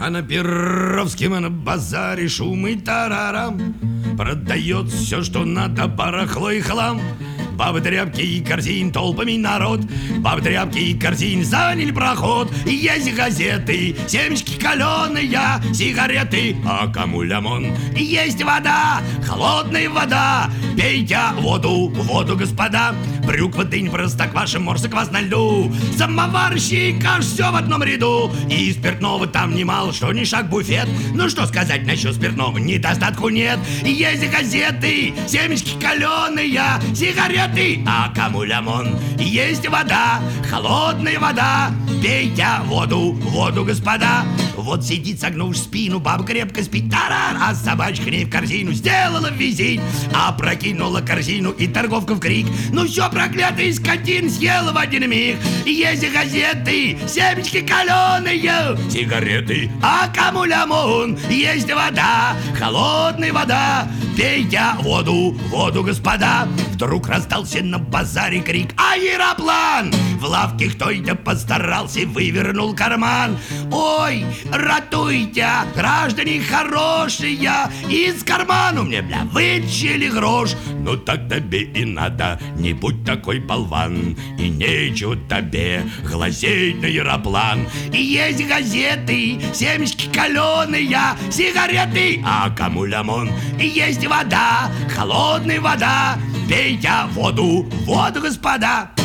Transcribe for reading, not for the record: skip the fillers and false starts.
А на Перовском, а на базаре шум и тарарам. Продает все, что надо, барахло и хлам. Бабы, тряпки и корзин, толпами народ. Бабы, тряпки и корзин заняли проход. Есть газеты, семечки каленые, сигареты, а кому лимон? Есть вода, холодная вода. Пейте воду, воду, господа. Брюква, дынь, простокваша, морса, квас на льду. Самоварщик, аж все в одном ряду. И спиртного там немало, что ни шаг буфет. Ну что сказать насчет спиртного, недостатку нет. Есть газеты, семечки каленые, сигареты, а кому лимон? Есть вода, холодная вода. Пейте воду, воду, господа. Вот сидит, согнув спину, баба крепко спит, тарар, а собачка не в корзину сделала визит, опрокинула корзину, и торговка в крик: ну все, проклятый скотин, съела в один миг. Есть газеты, семечки каленые, сигареты, а кому лимон? Есть вода, холодная вода. Пейте воду, воду, господа. Вдруг раздался на базаре крик: аэроплан! В лавке кто-то постарался, вывернул карман. Ой, ратуйте, граждане хорошие, из кармана мне, бля, вытащили грош. Ну так тебе и надо, не будь такой болван, и нечего тебе глазеть на аэроплан. И есть газеты, семечки каленые, сигареты, а кому лимон? И есть вода, холодная вода. Пейте воду, воду, господа.